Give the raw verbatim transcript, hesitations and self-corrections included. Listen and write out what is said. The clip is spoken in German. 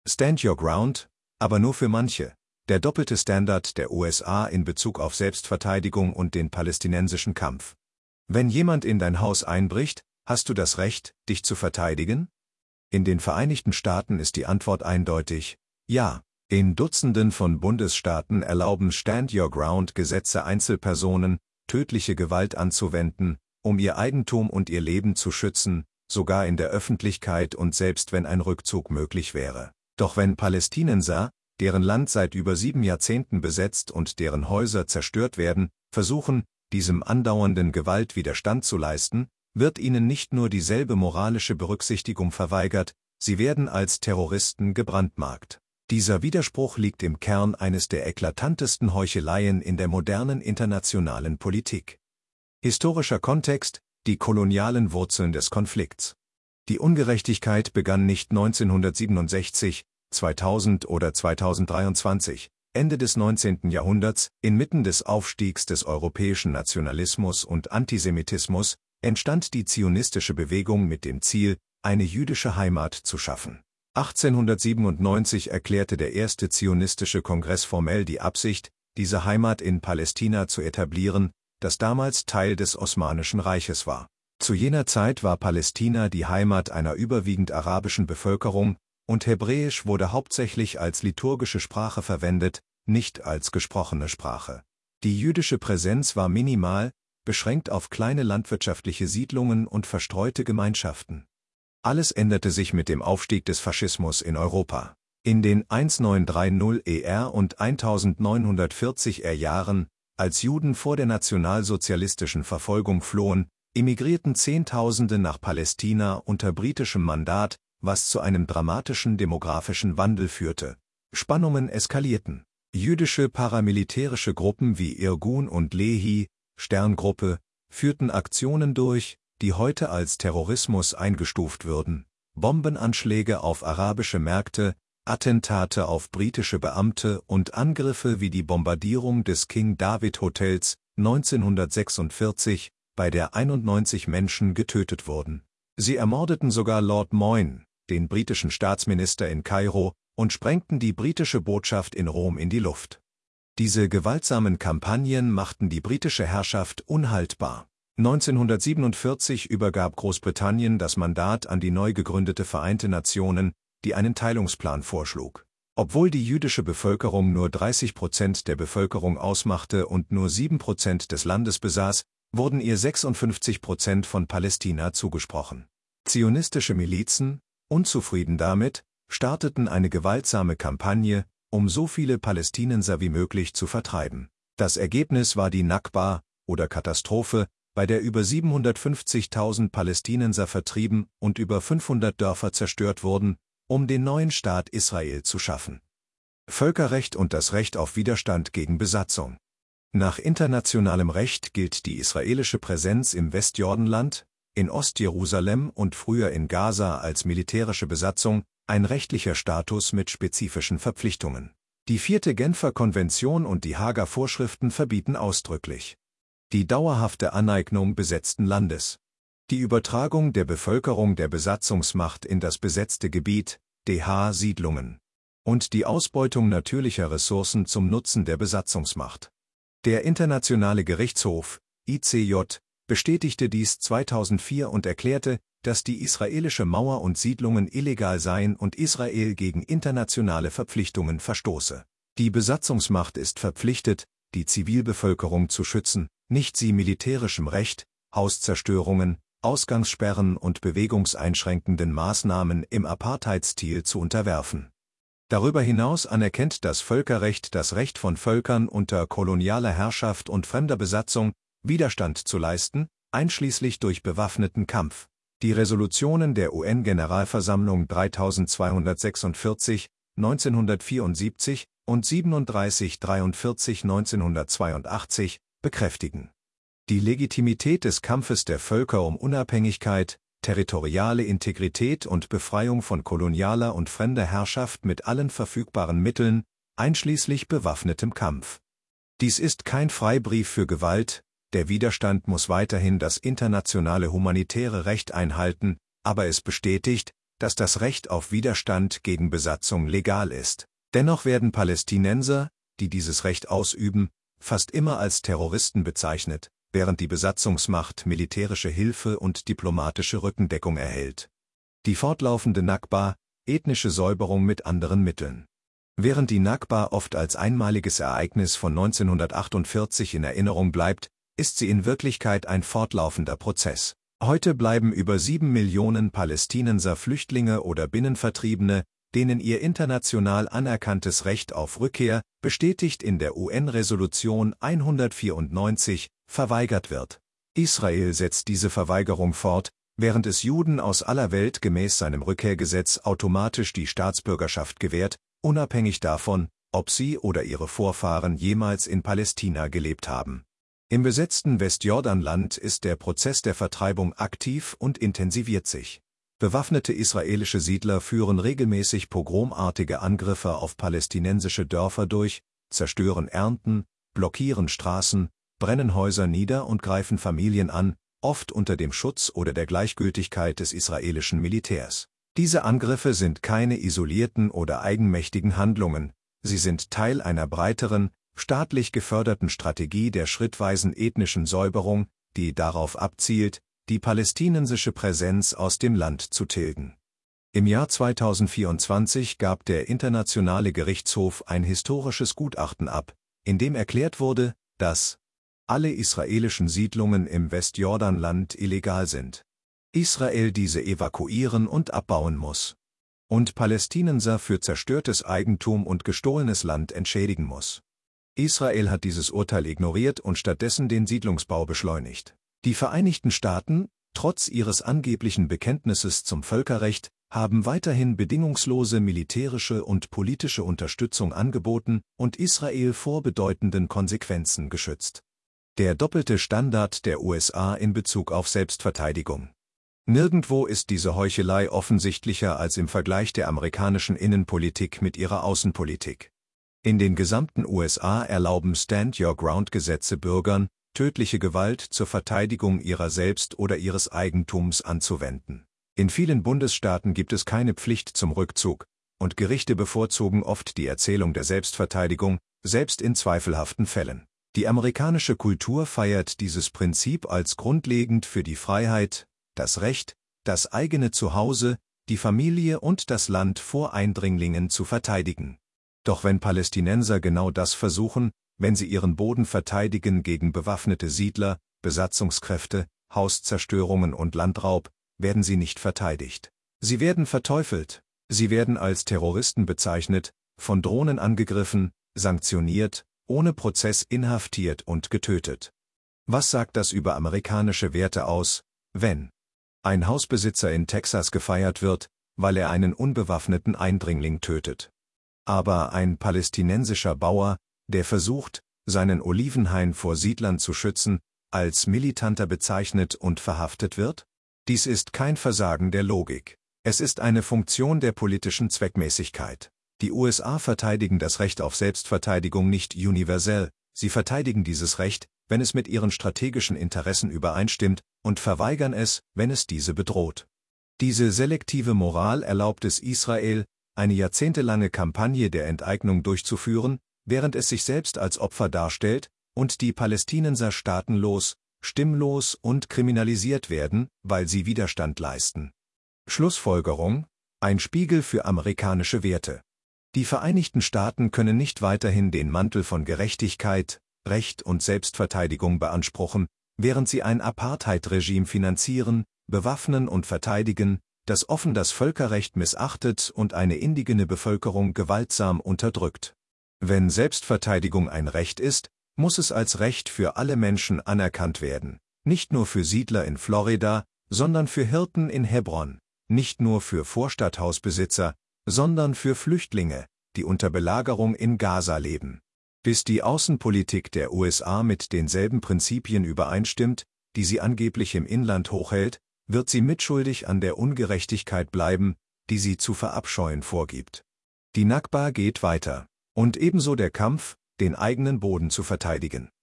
Stand your ground, aber nur für manche. Der doppelte Standard der U S A in Bezug auf Selbstverteidigung und den palästinensischen Kampf. Wenn jemand in dein Haus einbricht, hast du das Recht, dich zu verteidigen? In den Vereinigten Staaten ist die Antwort eindeutig: ja. In Dutzenden von Bundesstaaten erlauben Stand-Your-Ground-Gesetze Einzelpersonen, tödliche Gewalt anzuwenden, um ihr Eigentum und ihr Leben zu schützen, sogar in der Öffentlichkeit und selbst wenn ein Rückzug möglich wäre. Doch wenn Palästinenser, deren Land seit über sieben Jahrzehnten besetzt und deren Häuser zerstört werden, versuchen, diesem andauernden Gewalt Widerstand zu leisten, wird ihnen nicht nur dieselbe moralische Berücksichtigung verweigert, sie werden als Terroristen gebrandmarkt. Dieser Widerspruch liegt im Kern eines der eklatantesten Heucheleien in der modernen internationalen Politik. Historischer Kontext: die kolonialen Wurzeln des Konflikts. Die Ungerechtigkeit begann nicht neunzehnhundertsiebenundsechzig, zweitausend oder zweitausenddreiundzwanzig, Ende des neunzehnten Jahrhunderts, inmitten des Aufstiegs des europäischen Nationalismus und Antisemitismus, entstand die zionistische Bewegung mit dem Ziel, eine jüdische Heimat zu schaffen. achtzehnhundertsiebenundneunzig erklärte der erste zionistische Kongress formell die Absicht, diese Heimat in Palästina zu etablieren, das damals Teil des Osmanischen Reiches war. Zu jener Zeit war Palästina die Heimat einer überwiegend arabischen Bevölkerung, und Hebräisch wurde hauptsächlich als liturgische Sprache verwendet, nicht als gesprochene Sprache. Die jüdische Präsenz war minimal, beschränkt auf kleine landwirtschaftliche Siedlungen und verstreute Gemeinschaften. Alles änderte sich mit dem Aufstieg des Faschismus in Europa. In den neunzehnhundertdreißig er und neunzehnhundertvierzig er Jahren, als Juden vor der nationalsozialistischen Verfolgung flohen, emigrierten Zehntausende nach Palästina unter britischem Mandat, was zu einem dramatischen demografischen Wandel führte. Spannungen eskalierten. Jüdische paramilitärische Gruppen wie Irgun und Lehi, Sterngruppe, führten Aktionen durch, die heute als Terrorismus eingestuft würden: Bombenanschläge auf arabische Märkte, Attentate auf britische Beamte und Angriffe wie die Bombardierung des King David Hotels neunzehnhundertsechsundvierzig, bei der einundneunzig Menschen getötet wurden. Sie ermordeten sogar Lord Moyne, den britischen Staatsminister in Kairo, und sprengten die britische Botschaft in Rom in die Luft. Diese gewaltsamen Kampagnen machten die britische Herrschaft unhaltbar. neunzehnhundertsiebenundvierzig übergab Großbritannien das Mandat an die neu gegründete Vereinte Nationen, die einen Teilungsplan vorschlug. Obwohl die jüdische Bevölkerung nur dreißig Prozent der Bevölkerung ausmachte und nur sieben Prozent des Landes besaß, wurden ihr sechsundfünfzig Prozent von Palästina zugesprochen. Zionistische Milizen, unzufrieden damit, starteten eine gewaltsame Kampagne, um so viele Palästinenser wie möglich zu vertreiben. Das Ergebnis war die Nakba, oder Katastrophe, bei der über siebenhundertfünfzigtausend Palästinenser vertrieben und über fünfhundert Dörfer zerstört wurden, um den neuen Staat Israel zu schaffen. Völkerrecht und das Recht auf Widerstand gegen Besatzung. Nach internationalem Recht gilt die israelische Präsenz im Westjordanland, in Ostjerusalem und früher in Gaza als militärische Besatzung, ein rechtlicher Status mit spezifischen Verpflichtungen. Die vierte Genfer Konvention und die Haager Vorschriften verbieten ausdrücklich die dauerhafte Aneignung besetzten Landes, die Übertragung der Bevölkerung der Besatzungsmacht in das besetzte Gebiet, D H-Siedlungen, und die Ausbeutung natürlicher Ressourcen zum Nutzen der Besatzungsmacht. Der Internationale Gerichtshof, I C J, bestätigte dies zweitausendvier und erklärte, dass die israelische Mauer und Siedlungen illegal seien und Israel gegen internationale Verpflichtungen verstoße. Die Besatzungsmacht ist verpflichtet, die Zivilbevölkerung zu schützen, nicht sie militärischem Recht, Hauszerstörungen, Ausgangssperren und bewegungseinschränkenden Maßnahmen im Apartheidstil zu unterwerfen. Darüber hinaus anerkennt das Völkerrecht das Recht von Völkern unter kolonialer Herrschaft und fremder Besatzung, Widerstand zu leisten, einschließlich durch bewaffneten Kampf. Die Resolutionen der U N-Generalversammlung dreitausendzweihundertsechsundvierzig, neunzehnhundertvierundsiebzig und siebenunddreißig dreiundvierzig neunzehnhundertzweiundachtzig bekräftigen die Legitimität des Kampfes der Völker um Unabhängigkeit, territoriale Integrität und Befreiung von kolonialer und fremder Herrschaft mit allen verfügbaren Mitteln, einschließlich bewaffnetem Kampf. Dies ist kein Freibrief für Gewalt, der Widerstand muss weiterhin das internationale humanitäre Recht einhalten, aber es bestätigt, dass das Recht auf Widerstand gegen Besatzung legal ist. Dennoch werden Palästinenser, die dieses Recht ausüben, fast immer als Terroristen bezeichnet, während die Besatzungsmacht militärische Hilfe und diplomatische Rückendeckung erhält. Die fortlaufende Nakba, ethnische Säuberung mit anderen Mitteln. Während die Nakba oft als einmaliges Ereignis von neunzehnhundertachtundvierzig in Erinnerung bleibt, ist sie in Wirklichkeit ein fortlaufender Prozess. Heute bleiben über sieben Millionen Palästinenser Flüchtlinge oder Binnenvertriebene, denen ihr international anerkanntes Recht auf Rückkehr, bestätigt in der U N-Resolution hundertvierundneunzig, verweigert wird. Israel setzt diese Verweigerung fort, während es Juden aus aller Welt gemäß seinem Rückkehrgesetz automatisch die Staatsbürgerschaft gewährt, unabhängig davon, ob sie oder ihre Vorfahren jemals in Palästina gelebt haben. Im besetzten Westjordanland ist der Prozess der Vertreibung aktiv und intensiviert sich. Bewaffnete israelische Siedler führen regelmäßig pogromartige Angriffe auf palästinensische Dörfer durch, zerstören Ernten, blockieren Straßen, brennen Häuser nieder und greifen Familien an, oft unter dem Schutz oder der Gleichgültigkeit des israelischen Militärs. Diese Angriffe sind keine isolierten oder eigenmächtigen Handlungen, sie sind Teil einer breiteren, staatlich geförderten Strategie der schrittweisen ethnischen Säuberung, die darauf abzielt, die palästinensische Präsenz aus dem Land zu tilgen. Im Jahr zweitausendvierundzwanzig gab der Internationale Gerichtshof ein historisches Gutachten ab, in dem erklärt wurde, dass alle israelischen Siedlungen im Westjordanland illegal sind. Israel diese evakuieren und abbauen muss. Und Palästinenser für zerstörtes Eigentum und gestohlenes Land entschädigen muss. Israel hat dieses Urteil ignoriert und stattdessen den Siedlungsbau beschleunigt. Die Vereinigten Staaten, trotz ihres angeblichen Bekenntnisses zum Völkerrecht, haben weiterhin bedingungslose militärische und politische Unterstützung angeboten und Israel vor bedeutenden Konsequenzen geschützt. Der doppelte Standard der U S A in Bezug auf Selbstverteidigung. Nirgendwo ist diese Heuchelei offensichtlicher als im Vergleich der amerikanischen Innenpolitik mit ihrer Außenpolitik. In den gesamten U S A erlauben Stand-Your-Ground-Gesetze Bürgern, tödliche Gewalt zur Verteidigung ihrer selbst oder ihres Eigentums anzuwenden. In vielen Bundesstaaten gibt es keine Pflicht zum Rückzug, und Gerichte bevorzugen oft die Erzählung der Selbstverteidigung, selbst in zweifelhaften Fällen. Die amerikanische Kultur feiert dieses Prinzip als grundlegend für die Freiheit, das Recht, das eigene Zuhause, die Familie und das Land vor Eindringlingen zu verteidigen. Doch wenn Palästinenser genau das versuchen, wenn sie ihren Boden verteidigen gegen bewaffnete Siedler, Besatzungskräfte, Hauszerstörungen und Landraub, werden sie nicht verteidigt. Sie werden verteufelt, sie werden als Terroristen bezeichnet, von Drohnen angegriffen, sanktioniert, ohne Prozess inhaftiert und getötet. Was sagt das über amerikanische Werte aus, wenn ein Hausbesitzer in Texas gefeiert wird, weil er einen unbewaffneten Eindringling tötet? Aber ein palästinensischer Bauer, der versucht, seinen Olivenhain vor Siedlern zu schützen, als militanter bezeichnet und verhaftet wird? Dies ist kein Versagen der Logik. Es ist eine Funktion der politischen Zweckmäßigkeit. Die U S A verteidigen das Recht auf Selbstverteidigung nicht universell, sie verteidigen dieses Recht, wenn es mit ihren strategischen Interessen übereinstimmt, und verweigern es, wenn es diese bedroht. Diese selektive Moral erlaubt es Israel, eine jahrzehntelange Kampagne der Enteignung durchzuführen, während es sich selbst als Opfer darstellt und die Palästinenser staatenlos, stimmlos und kriminalisiert werden, weil sie Widerstand leisten. Schlussfolgerung: ein Spiegel für amerikanische Werte. Die Vereinigten Staaten können nicht weiterhin den Mantel von Gerechtigkeit, Recht und Selbstverteidigung beanspruchen, während sie ein Apartheid-Regime finanzieren, bewaffnen und verteidigen, das offen das Völkerrecht missachtet und eine indigene Bevölkerung gewaltsam unterdrückt. Wenn Selbstverteidigung ein Recht ist, muss es als Recht für alle Menschen anerkannt werden, nicht nur für Siedler in Florida, sondern für Hirten in Hebron, nicht nur für Vorstadthausbesitzer, sondern für Flüchtlinge, die unter Belagerung in Gaza leben. Bis die Außenpolitik der U S A mit denselben Prinzipien übereinstimmt, die sie angeblich im Inland hochhält, wird sie mitschuldig an der Ungerechtigkeit bleiben, die sie zu verabscheuen vorgibt. Die Nakba geht weiter, und ebenso der Kampf, den eigenen Boden zu verteidigen.